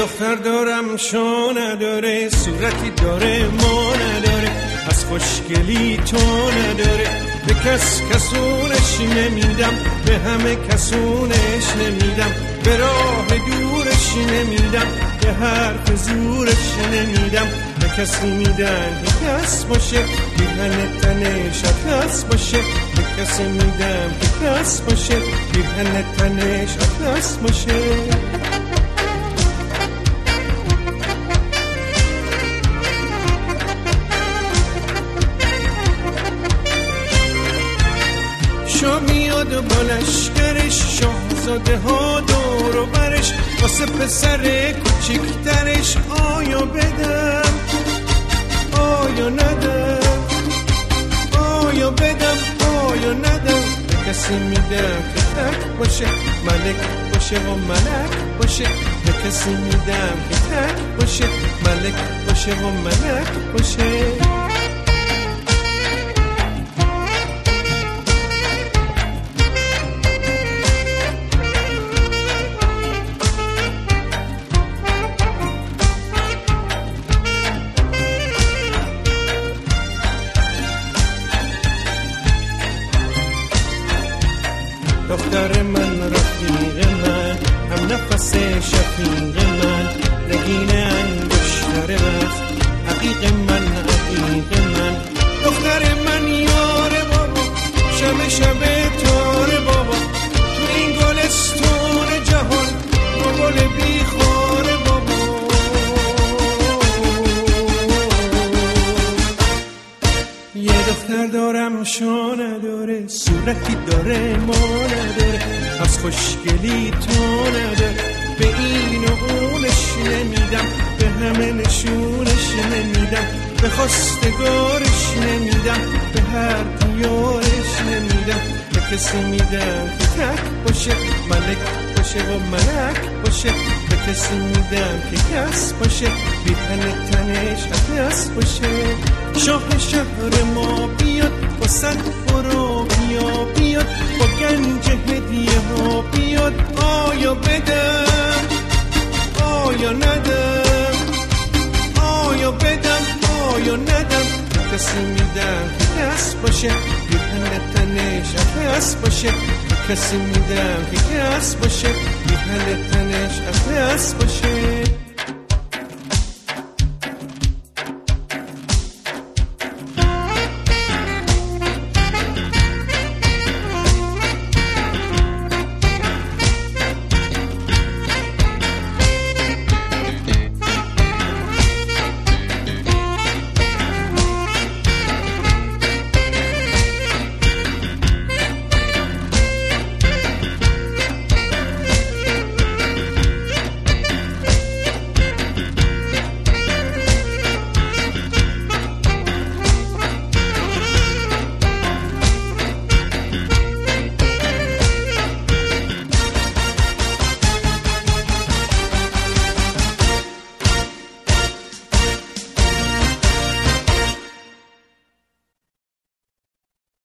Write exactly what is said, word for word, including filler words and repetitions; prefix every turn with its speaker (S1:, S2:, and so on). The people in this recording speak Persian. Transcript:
S1: دختر دارم شو نداره، صورتی داره ما نداره، از خوشگلی تو نداره. به کس کسونش نمیدم، به همه کسونش نمیدم، به راه دورش نمیدم، به حرف زورش نمیدم. به کسی میدن که کس باشه، بیهن تنش اطلس باشه. به کسی میدم که کس باشه، بیهن تنش اطلس باشه. شو میاد و با لشکرش، شاهزاده ها دور و برش، واسه پسر کوچیکترش آیا بدم آیا ندم، آیا بدم آیا ندم. به کسی میدم که تک باشه، ملک باشه و ملک باشه. به کسی میدم که تک باشه، ملک باشه و ملک باشه. دختر من، رفیق من، هم نفس شفیق من، نگین انگشتر وقت، عقیق من عقیق من. دختر من یار بابا، شب شب تار بابا، تو این گلستون جهان با گل بیخار بابا. یه دختر دارم شو نداره، صورتی داره ما نداره، از خوشگلی تو نداره. به این و اونش نمیدم، به همه نشونش نمیدم، به خواستگارش نمیدم، به هر دیارش نمیدم. به کسی میدم که تک باشه، ملک باشه و ملک باشه. به کسی میدم که کس باشه، بیهن تنش اطلس باشه. شاه شهر ما بیاد، با صد برو بیا بیاد، با گنج هدیه ها بیاد. آیا بدم آیا ندم، آیا بدم آیا ندم. به کسی میدم که کس باشه، بیهن تنش اطلس باشه. به کسی میدم که کس باشه، بیهن تنش اطلس باشه.